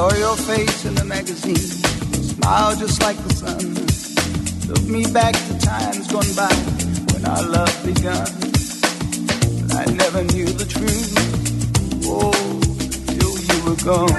Saw your face in the magazine, smile just like the sun. Took me back to times gone by when our love begun. But I never knew the truth, oh, till you were gone.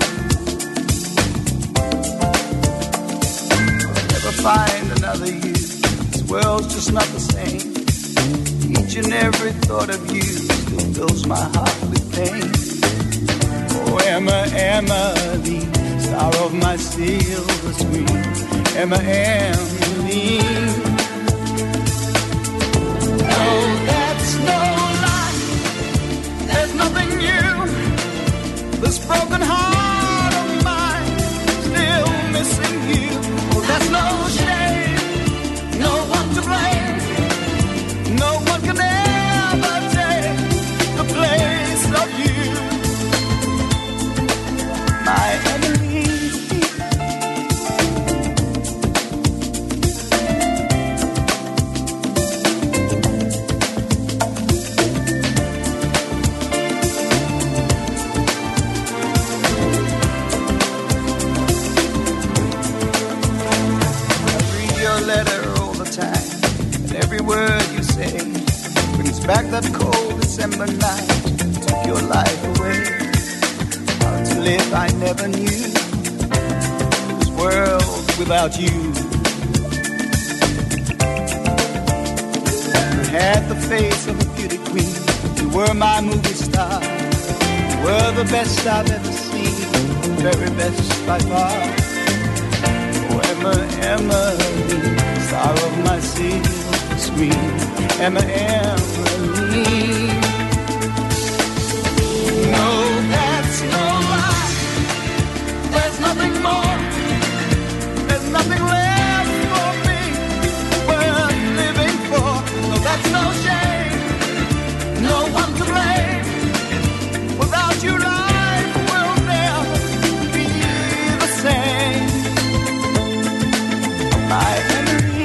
I'll never find another you, this world's just not the same. Each and every thought of you still fills my heart with pain. Oh, Emma, Emily, star of my silver screen. Emma, Emily. No, that's no lie. There's nothing new. This broken heart of mine still missing you. Oh, that's no shame. No one to blame. No one can ever take the place of you, my Emily. I read your letter all the time, and every word you say brings back that cold December night, took your life away. How to live I never knew, this world without you. You had the face of a beauty queen, you were my movie star. You were the best I've ever seen, the very best by far. Oh, Emma, Emily, star of my silver screen. Emma, Emily. No, that's no lie. There's nothing more. There's nothing left for me worth living for. No, that's no shame. No one to blame. Without you, life will never be the same. My Emily.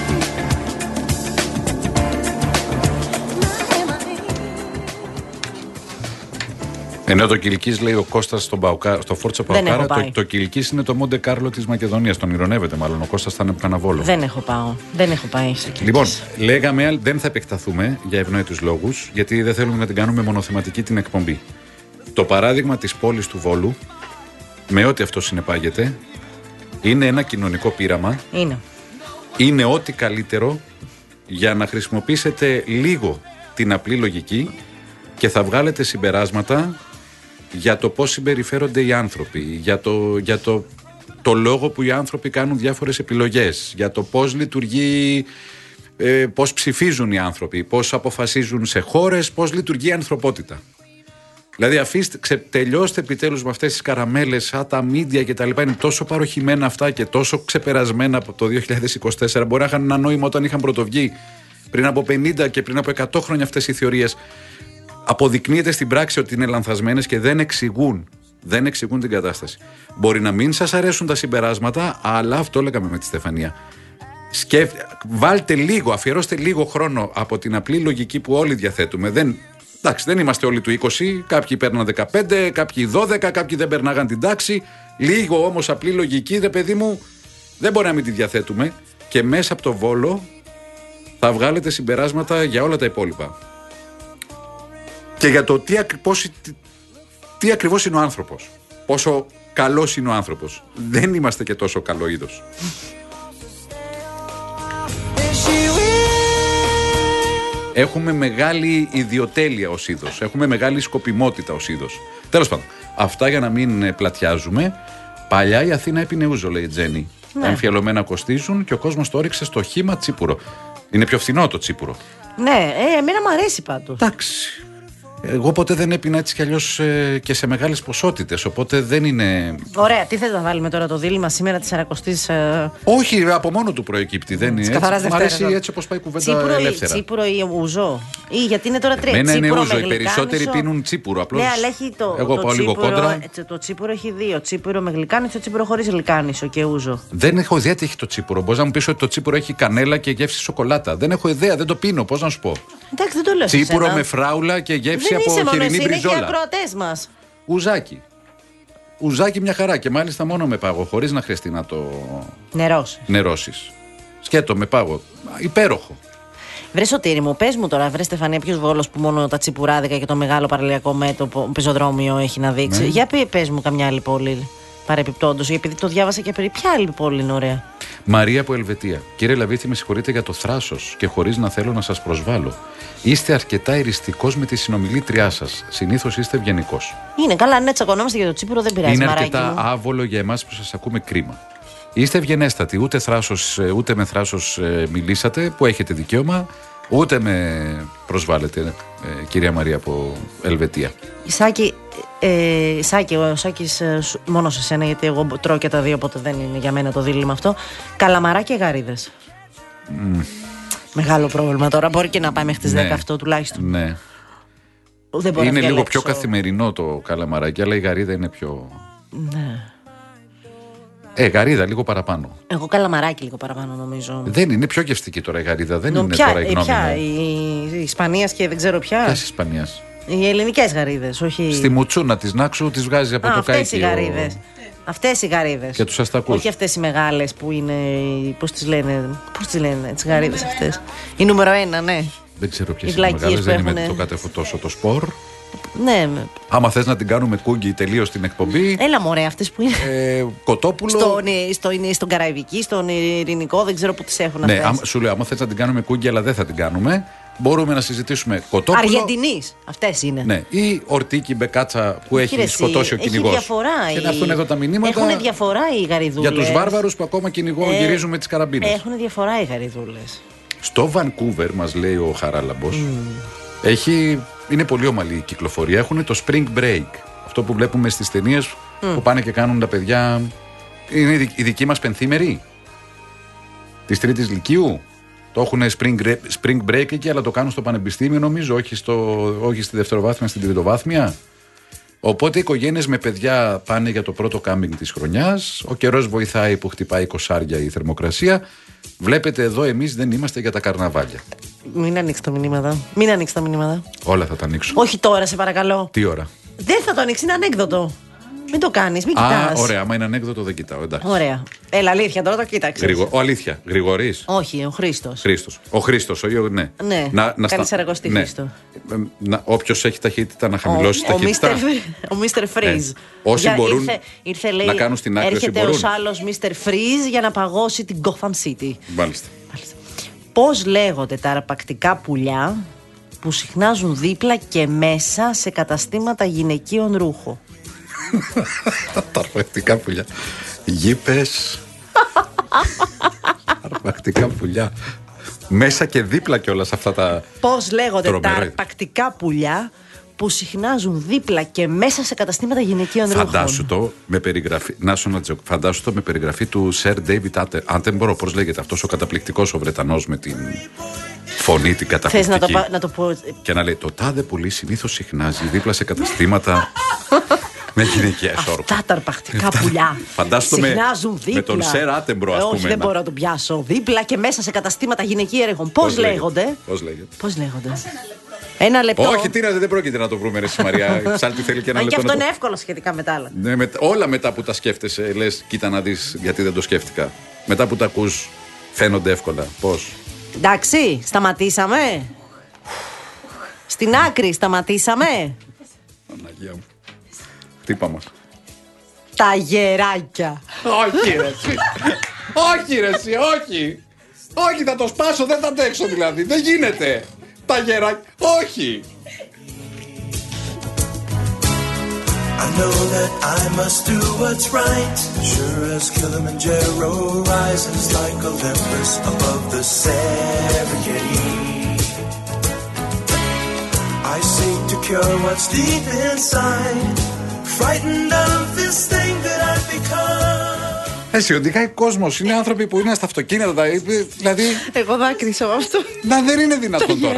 Ενώ το Κιλκής, λέει ο Κώστας στο Φόρτσα Παοκάρα, το Κιλκής είναι το Μοντε Κάρλο της Μακεδονίας. Τον ηρωνεύεται μάλλον. Ο Κώστας θα είναι καναβόλο. Δεν έχω πάει στο Κιλκής. Λοιπόν, λέγαμε, δεν θα επεκταθούμε για ευνόητους λόγους, γιατί δεν θέλουμε να την κάνουμε μονοθεματική την εκπομπή. Το παράδειγμα της πόλης του Βόλου, με ό,τι αυτό συνεπάγεται, είναι ένα κοινωνικό πείραμα. Είναι ό,τι καλύτερο για να χρησιμοποιήσετε λίγο την απλή λογική και θα βγάλετε συμπεράσματα για το πώς συμπεριφέρονται οι άνθρωποι, για το λόγο που οι άνθρωποι κάνουν διάφορες επιλογές, για το πώς λειτουργεί, πώς ψηφίζουν οι άνθρωποι, πώς αποφασίζουν σε χώρες, πώς λειτουργεί η ανθρωπότητα. Δηλαδή τελειώστε επιτέλους με αυτές τις καραμέλες, σαν τα μίντια και τα λοιπά. Είναι τόσο παροχημένα αυτά και τόσο ξεπερασμένα από το 2024. Μπορεί να είχαν ένα νόημα όταν είχαν πρωτοβγεί πριν από 50 και πριν από 100 χρόνια αυτές οι θεωρίες. Αποδεικνύεται στην πράξη ότι είναι λανθασμένες και δεν εξηγούν την κατάσταση. Μπορεί να μην σας αρέσουν τα συμπεράσματα, αλλά αυτό λέγαμε με τη Στεφανία. Βάλτε λίγο, αφιερώστε λίγο χρόνο από την απλή λογική που όλοι διαθέτουμε. Δεν είμαστε όλοι του 20, κάποιοι παίρναν 15, κάποιοι 12, κάποιοι δεν περνάγαν την τάξη. Λίγο όμως απλή λογική, ρε παιδί μου, δεν μπορεί να μην τη διαθέτουμε. Και μέσα από το Βόλο θα βγάλετε συμπεράσματα για όλα τα υπόλοιπα. Και για το τι ακριβώς είναι ο άνθρωπος. Πόσο καλός είναι ο άνθρωπος. Δεν είμαστε και τόσο καλό είδος. Έχουμε μεγάλη ιδιοτέλεια ως είδος. Έχουμε μεγάλη σκοπιμότητα ως είδος. Τέλος πάντων, αυτά για να μην πλατιάζουμε. Παλιά η Αθήνα έπινε ούζο, λέει η Τζέννη. Τα εμφιαλωμένα κοστίζουν και ο κόσμος το όριξε στο χύμα τσίπουρο. Είναι πιο φθηνό το τσίπουρο. Ναι, εμένα μου αρέσει πάντως. Εντάξει. Εγώ ποτέ δεν έπινα έτσι κι αλλιώς και σε μεγάλες ποσότητες, οπότε δεν είναι. Ωραία, τι θες να βάλουμε τώρα το δίλημμα σήμερα της 40ης. Όχι, από μόνο του προεκύπτει. Δεν είναι. Μου αρέσει έτσι όπως πάει η κουβέντα ελεύθερα. Τσίπουρο ή ούζο. Ή γιατί είναι τώρα τρία. Εμένα είναι ούζο. Οι περισσότεροι πίνουν τσίπουρο. Απλώς. Ναι, αλλά έχει Εγώ πάω λίγο κόντρα. Το τσίπουρο έχει δύο. Τσίπουρο με γλυκάνισο, τσίπουρο χωρίς γλυκάνισο και ούζο. Δεν έχω ιδέα τι έχει το τσίπουρο. Μπορεί να μου πει ότι το τσίπουρο έχει κανέλα και γεύση σοκολάτα. Δεν έχω ιδέα, δεν το πίνω. Πώς να σου πω. Εντάξει, δεν το λέω. Τσίπουρο με φράουλα και γεύση από χοιρινή μπριζόλα. Είναι και οι ακροατές μας. Ουζάκι. ουζάκι μια χαρά και μάλιστα μόνο με πάγο, χωρίς να χρειαστεί να το νερώσεις. Σκέτο με πάγο. Υπέροχο. Βρε Σωτήρη μου, πες μου τώρα, βρε Στεφανία, ποιος Βόλος που μόνο τα τσιπουράδικα και το μεγάλο παραλιακό μέτωπο πεζοδρόμιο έχει να δείξει. Ναι. Για πες μου καμιά άλλη πόλη παρεπιπτόντως, επειδή το διάβασα και πριν. Ποια άλλη πόλη είναι ωραία? Μαρία από Ελβετία. Κύριε Λαβίθη, με συγχωρείτε για το θράσος και χωρίς να θέλω να σας προσβάλλω. Είστε αρκετά εριστικός με τη συνομιλήτριά σας. Συνήθως είστε ευγενικός. Είναι καλά, ναι, τσακωνόμαστε για το Τσίπουρο, δεν πειράζει. Είναι αρκετά άβολο για εμάς που σας ακούμε, κρίμα. Είστε ευγενέστατοι. Ούτε με θράσος μιλήσατε, που έχετε δικαίωμα, ούτε με προσβάλλετε, κυρία Μαρία από Ελβετία. Σάκη, ο Σάκης μόνο σε σένα, γιατί εγώ τρώω και τα δύο, οπότε δεν είναι για μένα το δίλημμα αυτό. Καλαμαρά και γαρίδες. Μεγάλο πρόβλημα τώρα. Μπορεί και να πάει μέχρι τις 10 αυτό τουλάχιστον. Ναι. Είναι λίγο πιο καθημερινό το καλαμαράκι, αλλά η γαρίδα είναι πιο. Ναι. Γαρίδα λίγο παραπάνω. Εγώ καλαμαράκι λίγο παραπάνω νομίζω. Δεν είναι πιο γευστική τώρα η γαρίδα, δεν είναι τώρα η γνώμη μου. Η Ισπανίας και δεν ξέρω ποια. Ποιας Ισπανίας? Οι ελληνικές γαρίδες, όχι. Στη μουτσούνα της Νάξου τις βγάζει από το καϊκί. Αυτές οι γαρίδες. Αυτές οι γαρίδες. Και τους αστακούς. Όχι αυτές οι μεγάλες που είναι. Πώς τις λένε τις γαρίδες αυτές. Η νούμερο 1, ναι. Δεν ξέρω ποιες είναι οι μεγάλες, δεν είμαι το κατέχω τόσο το σπορ. Ναι. Άμα θες να την κάνουμε κούγκι τελείως την εκπομπή. Έλα μωρέ, αυτές που είναι. Κοτόπουλο. Στον Καραϊβική, στον Ειρηνικό, δεν ξέρω πού τις έχουν αυτές. Ναι, σου λέω, άμα θες να την κάνουμε κούγκι, αλλά δεν θα την κάνουμε. Μπορούμε να συζητήσουμε κοτόπουλο. Αργεντινής, αυτές είναι. Ναι, ή ορτίκι μπεκάτσα που έχει σκοτώσει ο κυνηγός. Έχει διαφορά. Και να έρθουν εδώ τα μηνύματα. Έχουν διαφορά οι γαριδούλες. Για τους βάρβαρους που ακόμα γυρίζουν με τις καραμπίνες. Έχουν διαφορά οι γαριδούλες. Στο Vancouver, μας λέει ο Χαράλαμπος, είναι πολύ ομαλή η κυκλοφορία. Έχουν το Spring Break. Αυτό που βλέπουμε στις ταινίες που πάνε και κάνουν τα παιδιά. Είναι η δική μας πενθήμερη της 3ης Λυκείου. Το έχουν spring break εκεί, αλλά το κάνουν στο πανεπιστήμιο νομίζω, όχι στη δευτεροβάθμια, στην τριτοβάθμια. Οπότε οι οικογένειες με παιδιά πάνε για το πρώτο κάμπινγκ της χρονιάς. Ο καιρός βοηθάει που χτυπάει 20 η θερμοκρασία. Βλέπετε εδώ, εμείς δεν είμαστε για τα καρναβάλια. Μην ανοίξει τα μηνύματα. Όλα θα τα ανοίξω. Όχι τώρα, σε παρακαλώ. Τι ώρα? Δεν θα το ανοίξει, είναι ανέκδοτο. Μην το κάνεις, μην κοιτάς. Ωραία, άμα είναι ανέκδοτο δεν κοιτάω. Εντάξει. Ωραία. Έλα, αλήθεια, τώρα το κοίταξες. Αλήθεια, Γρηγορής. Όχι, ο Χρήστος. Ο Χρήστος, ναι. Ναι, καλή Σαρακοστή Χρήστο. Όποιος έχει ταχύτητα να χαμηλώσει ταχύτητα. Ο Mr. Freeze. Όσοι μπορούν λέει, να κάνουν στην άκρη, όσοι μπορούν. Έρχεται ως άλλος Mr. Freeze για να παγώσει την Gotham City. Μάλιστα. Πώς λέγονται τα αρπακτικά πουλιά που συχνάζουν δίπλα και μέσα σε καταστήματα γυναικείων ρούχο? Τα αρπακτικά πουλιά. Γήπες. Αρπακτικά πουλιά. Μέσα και δίπλα και όλα αυτά τα. Πώς λέγονται τα αρπακτικά πουλιά που συχνάζουν δίπλα και μέσα σε καταστήματα γυναικείων ρούχων? Φαντάσου το με περιγραφή του Sir David Attenborough. Πώς λέγεται αυτός ο καταπληκτικός ο Βρετανός με την φωνή την καταπληκτική. Θες να το πω. Και να λέει: το τάδε πουλί συνήθως συχνάζει δίπλα σε καταστήματα με γυναικείες όρκες. Αυτά τα αρπακτικά πουλιά συχνάζουν δίπλα. Με τον Σερ Άτεμπρο, ας πούμε. Όχι, δεν μπορώ να τον πιάσω. Δίπλα και μέσα σε καταστήματα γυναικείων ρούχων. Πώς λέγονται? Πώς λέγεται? Ένα λεπτό. Όχι, δεν πρόκειται να το βρούμε, ρε Μαρία. Ψάλτη θέλει και ένα λεπτό. Και αυτό είναι εύκολο σχετικά με τα άλλα. Ναι, όλα μετά που τα σκέφτεσαι, λες, κοίτα να δεις γιατί δεν το σκέφτηκα. Μετά που τα ακούς, φαίνονται εύκολα. Πώς? Εντάξει, σταματήσαμε. Στην άκρη, σταματήσαμε. Παναγία μου. Χτύπα μας. Τα γεράκια. Όχι ρε εσύ. Όχι ρε εσύ, όχι. Όχι, θα το σπάσω, δεν θα αντέξω δηλαδή. Δεν γίνεται. Τα γεράκια, όχι. I know that I must do what's right. Sure as Kilimanjaro rises like Olympus above the Serengeti. I seek to cure what's deep inside. Frightened of this thing that I've become. Εσύ, οδηγάει κόσμος. Είναι άνθρωποι που είναι στα αυτοκίνητα. Δηλαδή. Εγώ δάκρυσα με αυτό. Να, δεν είναι δυνατόν τώρα.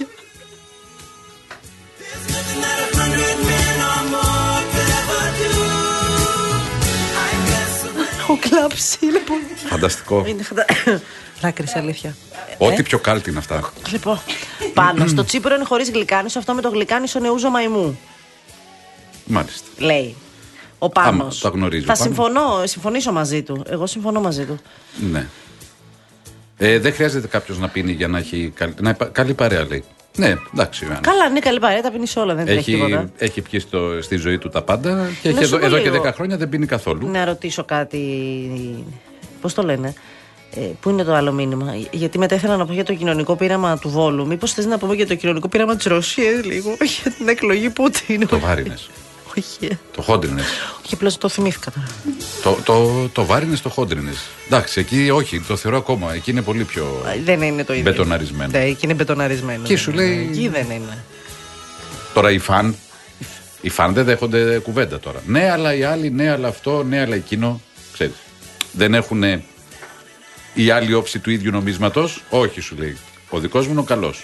Έχω κλάψει, λοιπόν. Φανταστικό. Δάκρυσα, αλήθεια. Ό,τι πιο κάλτη είναι αυτά. Λοιπόν, πάνω στο τσίπουρο είναι χωρίς γλυκάνισο. Αυτό με το γλυκάνισο νεούζο μαϊμού. Μάλιστα. Λέει. Ο Πάνος. Το γνωρίζει. Θα συμφωνήσω μαζί του. Εγώ συμφωνώ μαζί του. Ναι. Δεν χρειάζεται κάποιος να πίνει για να έχει καλή παρέα, λέει. Ναι, εντάξει. Καλά, είναι καλή παρέα, τα πίνει όλα, δεν τρέχει τίποτα. Έχει πιει στη ζωή του τα πάντα και εδώ και 10 χρόνια δεν πίνει καθόλου. Να ρωτήσω κάτι. Πώς το λένε, πού είναι το άλλο μήνυμα? Γιατί μετά ήθελα να πω για το κοινωνικό πείραμα του Βόλου. Μήπως θες να πούμε για το κοινωνικό πείραμα της Ρωσίας λίγο, για την εκλογή Πούτιν? Το Βάρινες. Όχι. Το Χόντρινες. Όχι, απλώς το θυμήθηκα τώρα. Το Βάρινες, το Χόντρινες. Εντάξει, εκεί όχι, το θεωρώ ακόμα. Εκεί είναι πολύ πιο. Δεν είναι το ίδιο. Μπετοναρισμένο. Ναι, εκεί είναι μπετοναρισμένο. Και σου λέει. Εκεί δεν είναι. Τώρα οι φαν δεν δέχονται κουβέντα τώρα. Ναι, αλλά οι άλλοι, ναι, αλλά αυτό, ναι, αλλά εκείνο. Ξέρεις. Δεν έχουν η άλλη όψη του ίδιου νομίσματος. Όχι, σου λέει. Ο δικός μου είναι ο καλός.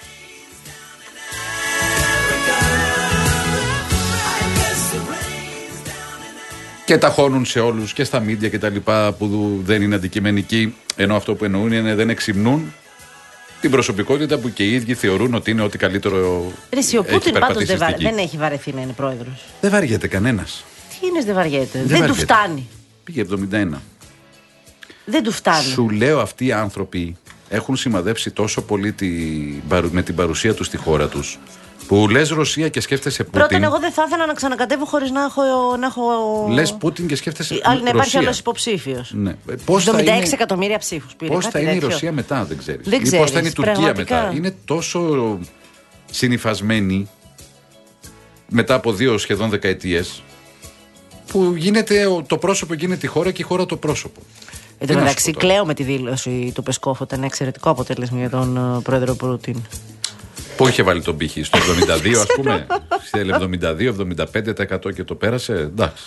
Και ταχώνουν σε όλους και στα μίντια και τα λοιπά που δεν είναι αντικειμενικοί, ενώ αυτό που εννοούν είναι δεν εξυμνούν την προσωπικότητα που και οι ίδιοι θεωρούν ότι είναι ό,τι καλύτερο. Ο Πούτιν πάντως δεν έχει βαρεθεί να είναι πρόεδρος. Δεν βαριέται κανένας. Τι είναι, δεν βαριέται? Δεν του φτάνει. Πήγε 71. Δεν του φτάνει. Σου λέω, αυτοί οι άνθρωποι έχουν σημαδέψει τόσο πολύ με την παρουσία τους στη χώρα τους, που λες Ρωσία και σκέφτεσαι Πούτιν. Πρώτον, εγώ δεν θα ήθελα να ξανακατεύω χωρίς να έχω. Λες Πούτιν και σκέφτεσαι Ρωσία. Άλλη να υπάρχει άλλος υποψήφιος. Ναι. 76 εκατομμύρια ψήφους πήρε. Πώς θα είναι η Ρωσία μετά, δεν ξέρεις. Δεν ξέρεις. Πώς θα είναι η Τουρκία πραγματικά μετά. Είναι τόσο συνυφασμένη μετά από 2 σχεδόν δεκαετίες, που γίνεται το πρόσωπο γίνεται η χώρα και η χώρα το πρόσωπο. Εν τω μεταξύ, κλαίω με τη δήλωση του Πεσκόφ ότι ήταν εξαιρετικό αποτέλεσμα για τον πρόεδρο Πούτιν. Πού είχε βάλει τον πύχη, στο 72 ας πούμε? Θέλει 72-75% και το πέρασε. Εντάξει.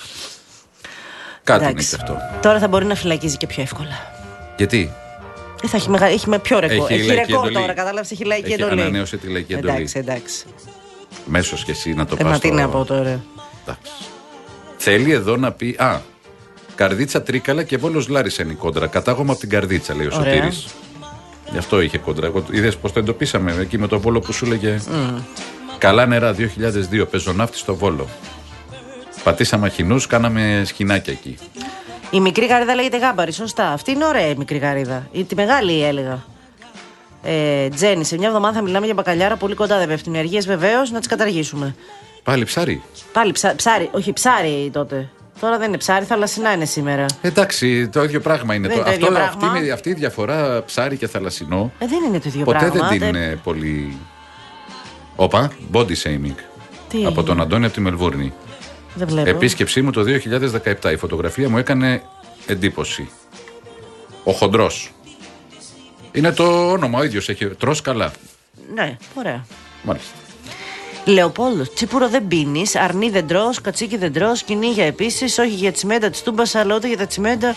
Κάτι είναι και αυτό. Τώρα θα μπορεί να φυλακίζει και πιο εύκολα. Γιατί? Έχει με πιο ρεκόρ. Έχει ρεκόρ τώρα, κατάλαβες, έχει λαϊκή εντολή. Ανανέωσε τη λαϊκή εντολή. Εντάξει. Μέσος και εσύ να το πας. Μα τι να πω τώρα. Εντάξει. Θέλει εδώ να πει. Καρδίτσα Τρίκαλα και Βόλος Λάρισα είναι η κόντρα. Κατάγομαι από την Καρδίτσα, λέει ο Σωτήρης. Γι' αυτό είχε κόντρα. Είδες πως το εντοπίσαμε εκεί με το Βόλο που σου λέγε. Καλά νερά 2002, πεζοναύτη στο Βόλο. Πατήσαμε αχινούς, κάναμε σκηνάκια εκεί. Η μικρή γαρίδα λέγεται Γάμπαρη, σωστά. Αυτή είναι ωραία η μικρή γαρίδα. Τη μεγάλη έλεγα. Τζέννη, σε μια εβδομάδα θα μιλάμε για μπακαλιάρα πολύ κοντά, δεν πέφτουν οι αργίες βεβαίως, να τις καταργήσουμε. Πάλι ψάρι. Πάλι ψάρι, όχι ψάρι τότε. Τώρα δεν είναι ψάρι, θαλασσινά είναι σήμερα. Εντάξει, το ίδιο πράγμα είναι. Αυτή η διαφορά ψάρι και θαλασσινό. Δεν είναι το ίδιο ποτέ πράγμα. Ποτέ δεν είναι πολύ. Όπα, body shaming. Τι? Από τον Αντώνη από τη Μελβούρνη. Δεν βλέπω. Επίσκεψή μου το 2017. Η φωτογραφία μου έκανε εντύπωση. Ο χοντρός. Είναι το όνομα ο ίδιος. Τρως καλά. Ναι, ωραία. Μάλιστα. Λεοπόλδο, τσίπουρο δεν πίνεις, αρνί δεν τρως, κατσίκι δεν τρως, κυνήγια επίσης, όχι για τσιμέντα της Τούμπας, αλλά ούτε για τα τσιμέντα.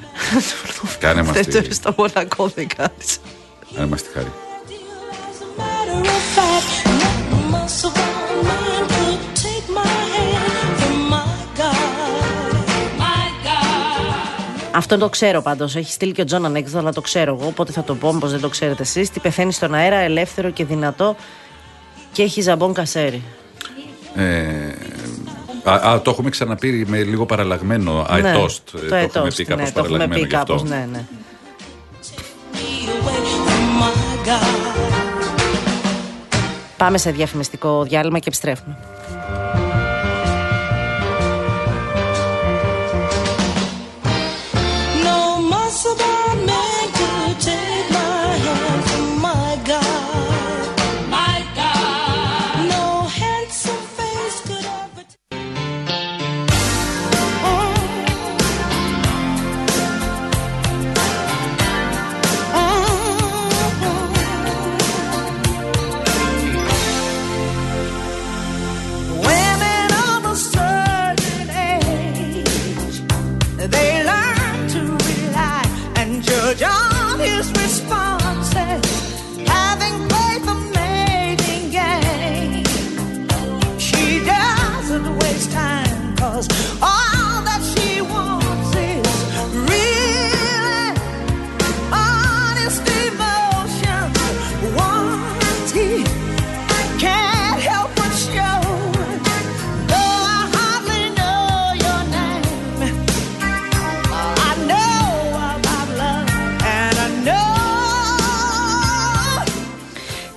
Κάνε μας τη. Στο Μονακό δεν κάνεις. Κάνε μας τη χάρη. Αυτό το ξέρω πάντως. Έχει στείλει και ο Τζον ανέκδοτο, αλλά το ξέρω εγώ. Οπότε θα το πω, πως δεν το ξέρετε εσείς. Τι πεθαίνει στον αέρα, ελεύθερο και δυνατό και έχει ζαμπόν κασέρι. Το έχουμε ξαναπεί με λίγο παραλλαγμένο. Αετόστ. Το έχουμε πει κάπως παραλλαγμένο γι' αυτό. Ναι. Πάμε σε διαφημιστικό διάλειμμα και επιστρέφουμε. Women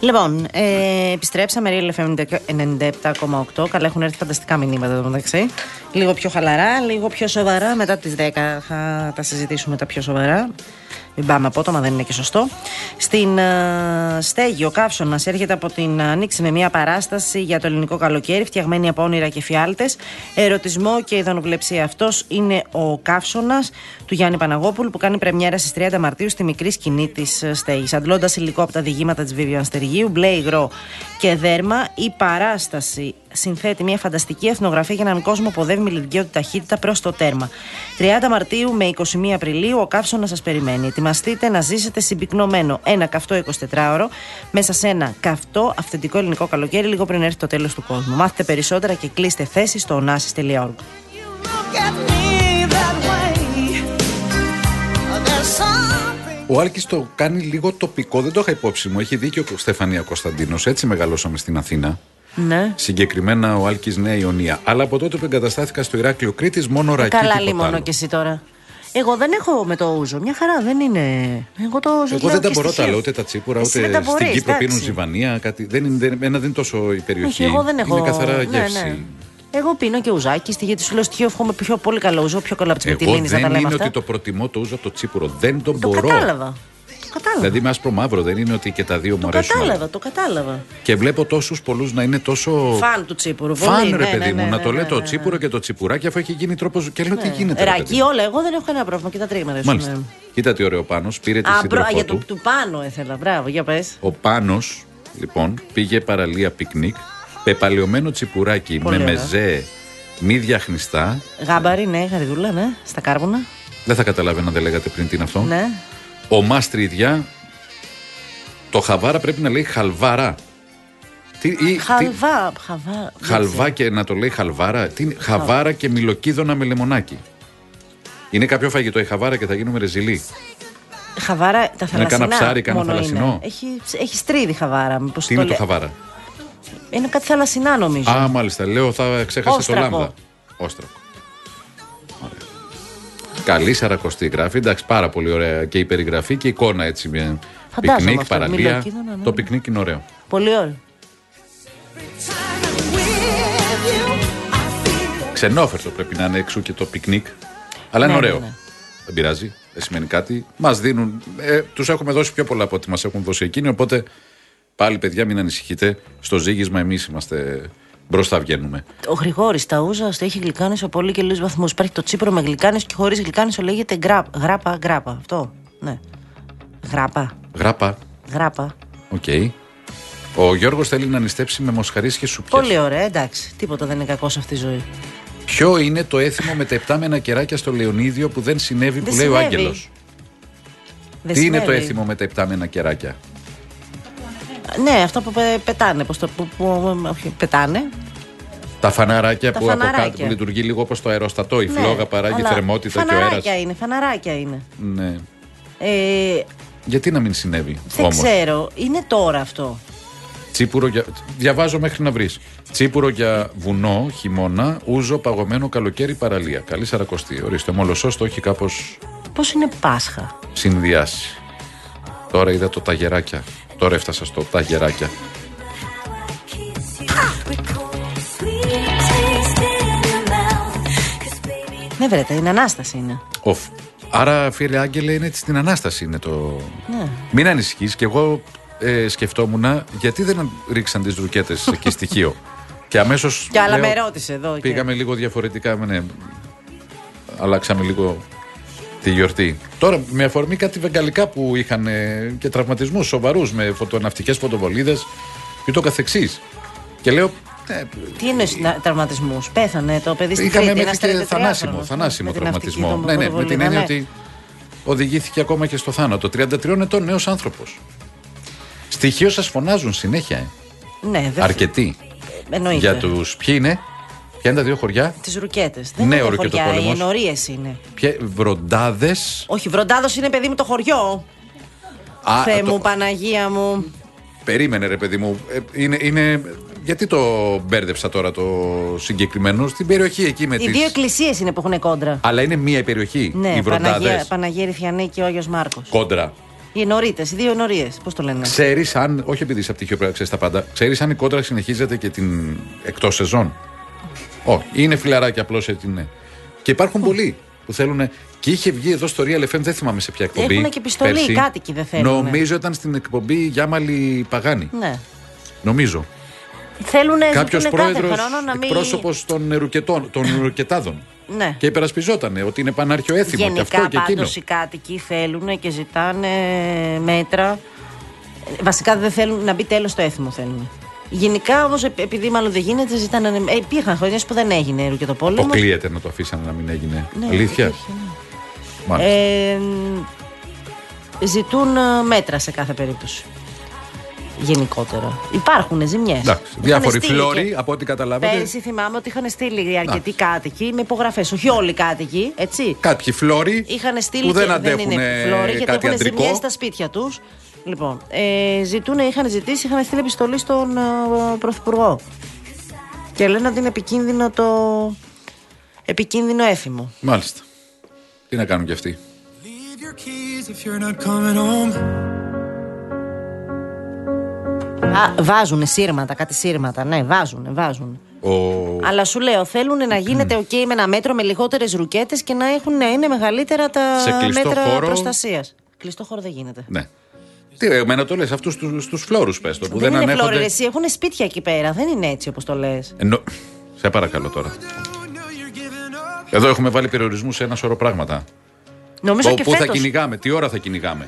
Λοιπόν, επιστρέψαμε. Real FM 97,8. Καλά, έχουν έρθει φανταστικά μηνύματα εδώ μεταξύ. Λίγο πιο χαλαρά, λίγο πιο σοβαρά. Μετά τις 10 θα τα συζητήσουμε τα πιο σοβαρά. Μην πάμε απότομα, δεν είναι και σωστό. Στην στέγη, ο καύσωνας έρχεται από την Ανοίξη με μια παράσταση για το ελληνικό καλοκαίρι, φτιαγμένη από όνειρα και φιάλτες. Ερωτισμό και ιδανοβλεψία. Αυτός είναι ο καύσωνας του Γιάννη Παναγόπουλου, που κάνει πρεμιέρα στις 30 Μαρτίου στη μικρή σκηνή της στέγης. Αντλώντας υλικό από τα διηγήματα της Βίβιαν Στεργίου, μπλε, υγρό και δέρμα, η παράσταση συνθέτει μια φανταστική εθνογραφία για έναν κόσμο που οδεύει με λειτουργική ταχύτητα προς το τέρμα. 30 Μαρτίου με 21 Απριλίου ο καύσωνας σας περιμένει. Ετοιμαστείτε να ζήσετε συμπυκνωμένο ένα καυτό 24ωρο μέσα σε ένα καυτό αυθεντικό ελληνικό καλοκαίρι λίγο πριν έρθει το τέλος του κόσμου. Μάθετε περισσότερα και κλείστε θέση στο onassis.org. Ο Άλκης το κάνει λίγο τοπικό, δεν το είχα υπόψη μου. Έχει δίκιο ο Στεφανία Κωνσταντίνος. Έτσι μεγαλώσαμε στην Αθήνα. Ναι. Συγκεκριμένα ο Άλκης Νέα Ιωνία. Αλλά από τότε που εγκαταστάθηκα στο Ηράκλειο Κρήτης, μόνο ρακί. Καλά, λίμωνο κι εσύ τώρα. Εγώ δεν έχω με το ούζο. Μια χαρά δεν είναι. Εγώ το ούζο. Εγώ δεν τα μπορώ τα λέω, ούτε τα τσίπουρα, ούτε στην Κύπρο εντάξει. πίνουν ζιβανία. Κάτι. Δεν είναι τόσο η περιοχή. Όχι, εγώ δεν έχω. Είναι καθαρά γεύση. Ναι. Εγώ πίνω και ουζάκι, γιατί σου λέω στοιχείο εύχομαι πιο πολύ καλό ούζο, πιο καλό από τις Μυτιλίνες, να τα λέμε δεν είναι αυτά. ότι το προτιμώ το ούζο από το τσίπουρο. Δεν το μπορώ. Κατάλαβα. Δηλαδή με άσπρο μαύρο, δεν είναι ότι και τα δύο μου αρέσουν. Το κατάλαβα. Και βλέπω τόσους πολλούς να είναι τόσο. Φαν του τσίπουρου. Φαν, ρε παιδί μου, να το λέει το τσίπουρο και το τσιπουράκι, αφού έχει γίνει τρόπος. Και λέω τι γίνεται. Ρακί, όλα. Εγώ δεν έχω κανένα πρόβλημα. Κοίτα τρίγματα. Μάλιστα. Κοίτα τι ωραίο Πάνος. Πήρε τη σύντροφό για του. του πάνω ήθελα. Μπράβο, για πες. Ο Πάνος, λοιπόν, πήγε παραλία πικνίκ. Πεπαλαιωμένο τσιπουράκι με μεζέ, μύδια χνιστά. Γάμπαρι, ναι, γαριδούλα, ναι, στα κάρβουνα. Δεν θα καταλάβαινα, δεν λέγατε πριν τι είναι αυτό. Ναι. Ο Μάστριδια, το χαβάρα πρέπει να λέει χαλβάρα. Χαλβά και να το λέει χαλβάρα. Χαβάρα και μιλοκίδωνα με λεμονάκι. Είναι κάποιο φαγητό η χαβάρα και θα γίνουμε ρεζιλί. Χαβάρα, τα θαλασσινά. Να κάνα ψάρι, κάνα θαλασσινό. Έχει στρίδι χαβάρα. Τι είναι το χαβάρα? Είναι κάτι θαλασσινά νομίζω. Α, μάλιστα. Λέω θα ξέχασε το λάμδα. Όστρακο. Καλή σαρακοστή γράφει. Εντάξει, πάρα πολύ ωραία και η περιγραφή και η εικόνα έτσι. Πικνίκ, παραλία. Ναι. Το πικνίκ είναι ωραίο. Πολύ ωραίο. Ξενόφερτο πρέπει να είναι εξού και το πικνίκ. Αλλά είναι ωραίο. Ναι. Δεν πειράζει. Δεν σημαίνει κάτι. Μας δίνουν. Τους έχουμε δώσει πιο πολλά από ό,τι μας έχουν δώσει εκείνοι. Οπότε πάλι, παιδιά, μην ανησυχείτε. Στο ζύγισμα εμείς είμαστε. Μπροστά βγαίνουμε. Ο Γρηγόρης τα ούζα στο έχει γλυκάνισο πολύ και λίγους βαθμούς. Υπάρχει το τσίπρο με γλυκάνισο και χωρίς γλυκάνισο λέγεται γράπα. Αυτό. Ναι. Γράπα. Οκ. Ο Γιώργος θέλει να νηστέψει με μοσχαρίσια και σουπιές. Πολύ ωραία, εντάξει. Τίποτα δεν είναι κακό σε αυτή τη ζωή. Ποιο είναι το έθιμο με τα επτάμενα κεράκια στο Λεωνίδιο που δεν συνέβη, που λέει ο Άγγελος? Τι είναι το έθιμο με τα επτάμενα κεράκια? Ναι, αυτό που πετάνε. Όχι, πετάνε. Τα φαναράκια που από κάτω που λειτουργεί λίγο όπως το αεροστατό. Η φλόγα παράγει θερμότητα και ο αέρας. Φαναράκια είναι. Ναι. Γιατί να μην συνέβη δεν όμως? ξέρω. Είναι τώρα αυτό. Τσίπουρο για. Διαβάζω μέχρι να βρεις. Τσίπουρο για βουνό, χειμώνα, ούζο, παγωμένο, καλοκαίρι, παραλία. Καλή σαρακοστή. Ορίστε, μολοσσός το έχει κάπως. Πώς είναι Πάσχα? Συνδυάσει. Τώρα είδα το ταγεράκια. Τώρα έφτασα στο ταγεράκια. Ναι, βρέτε, είναι Ανάσταση είναι. Άρα, φίλε Άγγελε, είναι στην Ανάσταση είναι το. Ναι. Μην ανησυχείς, και εγώ σκεφτόμουν γιατί δεν ρίξαν τις ρουκέτες εκεί στοιχείο. Και αμέσως. Κι άλλα με ρώτησε εδώ. Πήγαμε λίγο διαφορετικά. Ναι, αλλάξαμε λίγο τη γιορτή. Τώρα, με αφορμή κάτι βεγγαλικά που είχαν και τραυματισμούς σοβαρούς με ναυτικές φωτοβολίδες και το καθεξής. Και λέω. Τι εννοείς τραυματισμούς? Πέθανε το παιδί στην Κρήτη? Είχαμε μέχρι και θανάσιμο τραυματισμό. Ναι, με την έννοια ότι οδηγήθηκε ακόμα και στο θάνατο. 33 ετών νέος άνθρωπος. Στοιχείο σας φωνάζουν συνέχεια. Ναι, αρκετοί. Εννοείται. Για τους. Ποιοι είναι? Ποια είναι τα δύο χωριά? Τις ρουκέτες. Δεν είναι χωριά, οι ενορίες είναι. Βροντάδες. Όχι, Βροντάδος είναι, παιδί μου, το χωριό. Θεέ μου, Παναγία μου. Περίμενε, ρε παιδί μου. Είναι. Γιατί το μπέρδεψα τώρα το συγκεκριμένο? Στην περιοχή εκεί με τις. Οι δύο εκκλησίες είναι που έχουν κόντρα. Αλλά είναι μία η περιοχή. Ναι, οι Βροντάδες. Παναγία Ρυθιανή και ο Άγιος Μάρκος. Κόντρα. Οι ενορίτες, οι δύο ενορίες, πώς το λένε. Ξέρεις αν, όχι επειδή είσαι πτυχίο πρέπει να ξέρεις τα πάντα, ξέρεις αν η κόντρα συνεχίζεται και την εκτός σεζόν. Όχι, είναι φιλαράκι απλώς έτσι, ναι. Και υπάρχουν πολλοί που θέλουν. Και είχε βγει εδώ στο Real FM, δεν θυμάμαι σε ποια εκπομπή. Έχουν και επιστολή, πέρσι. οι κάτοικοι δεν θέλουν. Νομίζω ήταν στην εκπομπή Γιάμαλη Παγάνη. Ναι. νομίζω. Θέλουν Κάποιος πρόεδρος, εκπρόσωπος των ρουκετάδων. Ναι. Και υπερασπιζόταν ότι είναι πανάρχιο έθιμο Γενικά, και αυτό και εκείνο. πάντως οι κάτοικοι θέλουν και ζητάνε μέτρα. Βασικά δεν θέλουν να μπει τέλος στο έθιμο, θέλουν. Γενικά όμως, επειδή μάλλον δεν γίνεται, ζητάνε. Υπήρχαν χρονιές που δεν έγινε ρουκετοπόλεμος. Αποκλείεται να το αφήσανε να μην έγινε. Ναι, Αλήθεια. υπήρχε, ναι. Ζητούν μέτρα σε κάθε περίπτωση. Γενικότερα. Υπάρχουν ζημιές. Διάφοροι φλόροι, από ό,τι καταλάβατε. Πέρυσι θυμάμαι ότι είχαν στείλει αρκετοί κάτοικοι με υπογραφές. Όχι όλοι οι κάτοικοι, έτσι. Κάποιοι φλόροι είχαν στείλει που δεν και αντέχουν φλόροι, γιατί κάτι έχουν αντρικό. ζημιές στα σπίτια τους. Λοιπόν, είχαν στείλει επιστολή στον Πρωθυπουργό. Και λένε ότι είναι επικίνδυνο έθιμο. Μάλιστα. Τι να κάνουν κι αυτοί. Βάζουν σύρματα, κάτι σύρματα, ναι, βάζουν. Αλλά σου λέω, θέλουν να γίνεται ok με ένα μέτρο με λιγότερες ρουκέτες και να είναι μεγαλύτερα τα μέτρα προστασίας. Κλειστό χώρο δεν γίνεται. Ναι. Τι εμένα το λες, αυτούς τους φλόρους πες το, που δεν είναι ανέχονται. φλόροι, εσύ έχουν σπίτια εκεί πέρα, δεν είναι έτσι όπως το λες. Σε παρακαλώ τώρα. Εδώ έχουμε βάλει περιορισμούς σε ένα σωρό πράγματα. Νομίζω και πού φέτος. θα κυνηγάμε, τι ώρα θα κυνηγάμε,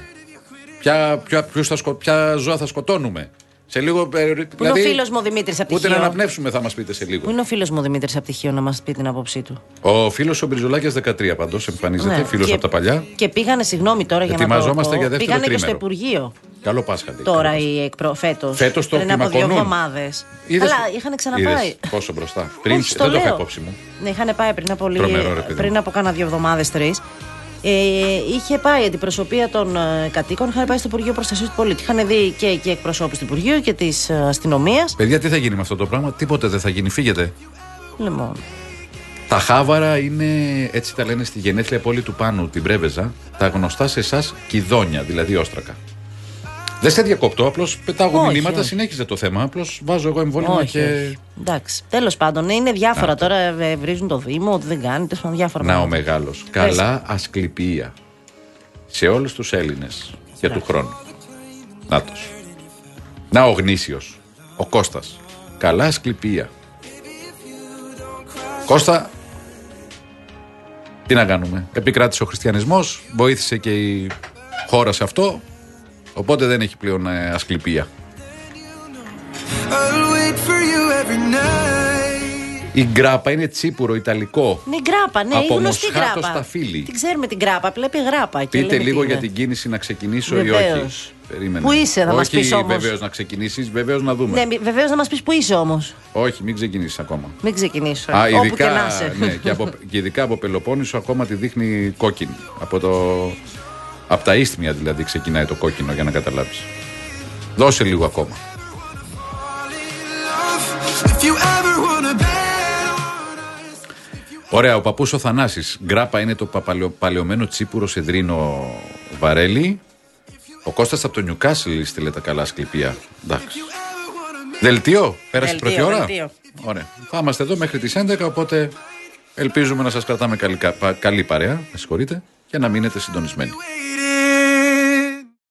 ποια ζώα θα σκοτώνουμε. Σε λίγο. Πού είναι ο φίλος μου ο Δημήτρης από Ούτε Τυχείο. να αναπνεύσουμε θα μας πείτε σε λίγο. Πού είναι ο φίλος μου ο Δημήτρης από Τυχείο να μας πει την άποψή του. Ο φίλος ο Μπριζολάκιας 13 παντός εμφανίζεται, φίλος από τα παλιά. Και πήγανε, συγγνώμη τώρα για να το πω. Ετοιμαζόμαστε για δεύτερο πήγανε και στο τρίμερο. Υπουργείο. Καλό Πάσχα. Τώρα φέτος. Φέτος το πριν από 2 κλιμακωνούν. εβδομάδες. Αλλά είχαν ξαναπάει. Είδες πόσο μπροστά. Πριν Όχι, δεν το είχα υπόψη μου. Ναι, είχαν πάει Τρομερό, πριν από κάνα 2 εβδομάδες, 3. Είχε πάει η αντιπροσωπεία των κατοίκων, είχαν πάει στο Υπουργείο Προστασίας του Πολίτη. Είχαν δει και εκπροσώπους του Υπουργείου και της αστυνομίας. Παιδιά, τι θα γίνει με αυτό το πράγμα, τίποτε δεν θα γίνει, φύγετε. Λοιπόν. Τα Χάβαρα είναι, έτσι τα λένε στη γενέθλια πόλη του Πάνου, την Πρέβεζα, τα γνωστά σε εσάς κηδόνια, δηλαδή όστρακα. Δεν σε διακόπτω, απλώς πετάγω μηνύματα, συνέχιζε το θέμα. Απλώς βάζω εγώ εμβόλυμα και. Εντάξει. Τέλος πάντων, είναι διάφορα τώρα. Βρίζουν το Δήμο, ότι δεν κάνει. Τέλος πάντων, διάφορα. Να ο μεγάλος. Καλά ασκληπία σε όλους τους Έλληνες για του χρόνου. Νάτος. Να ο γνήσιος. Ο Κώστας. Καλά ασκληπία. Κώστα, τι να κάνουμε. Επικράτησε ο χριστιανισμός, βοήθησε και η χώρα σε αυτό. Οπότε δεν έχει πλέον ασκληπία. Η γκράπα είναι τσίπουρο ιταλικό. Ναι, γκράπα, ναι, από η γνωστή Μοσχάτο γκράπα. στα Φίλη. Την ξέρουμε την γκράπα, βλέπει γράπα. Πείτε λίγο για την κίνηση να ξεκινήσω ή όχι. Περίμενε. Πού είσαι, θα μας πεις όμως. Βεβαίως να ξεκινήσεις, βεβαίως να δούμε. Ναι, βεβαίως να μας πεις πού είσαι όμως. Όχι, μην ξεκινήσεις ακόμα. Μην ξεκινήσω. Ειδικά, όπου και να είσαι. Ναι, και ειδικά από Πελοπόννησο ακόμα τη δείχνει κόκκινη. Από τα ίσθμια δηλαδή ξεκινάει το κόκκινο, για να καταλάβεις. Δώσε λίγο ακόμα. Ωραία, ο παππούς ο Θανάσης. Γκράπα είναι το παλαιωμένο τσίπουρο σε δρύνο βαρέλι. Ο Κώστας από το Νιουκάσλ στείλε τα καλά σκληπία. Εντάξει. Δελτίο, πέρασε η πρώτη ώρα. Ωραία. Θα είμαστε εδώ μέχρι τις 11, οπότε ελπίζουμε να σας κρατάμε καλή παρέα, με συγχωρείτε, και να μείνετε συντονισμένοι.